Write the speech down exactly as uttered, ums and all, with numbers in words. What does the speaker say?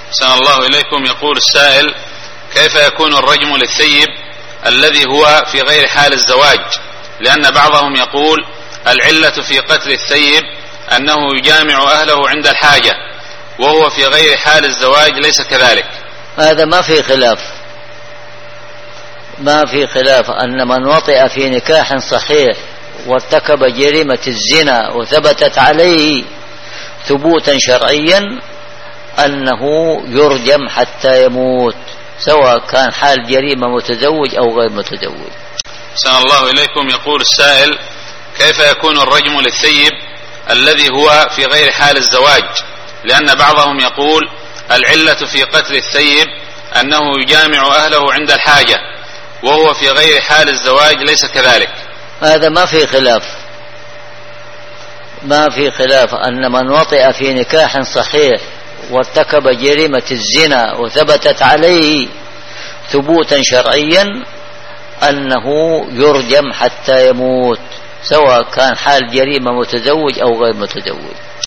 أحسن الله إليكم. يقول السائل: كيف يكون الرجم للثيب الذي هو في غير حال الزواج؟ لأن بعضهم يقول العلة في قتل الثيب أنه يجامع أهله عند الحاجة، وهو في غير حال الزواج ليس كذلك. هذا ما في خلاف، ما في خلاف أن من وطئ في نكاح صحيح وارتكب جريمة الزنا وثبتت عليه ثبوتا شرعيا أنه يرجم حتى يموت، سواء كان حال جريمة متزوج أو غير متزوج. أحسن الله إليكم. يقول السائل: كيف يكون الرجم للثيب الذي هو في غير حال الزواج؟ لأن بعضهم يقول العلة في قتل الثيب أنه يجامع أهله عند الحاجة، وهو في غير حال الزواج ليس كذلك. هذا ما في خلاف، ما في خلاف أن من وطئ في نكاح صحيح وارتكب جريمة الزنا وثبتت عليه ثبوتا شرعيا أنه يرجم حتى يموت، سواء كان حال جريمة متزوج أو غير متزوج.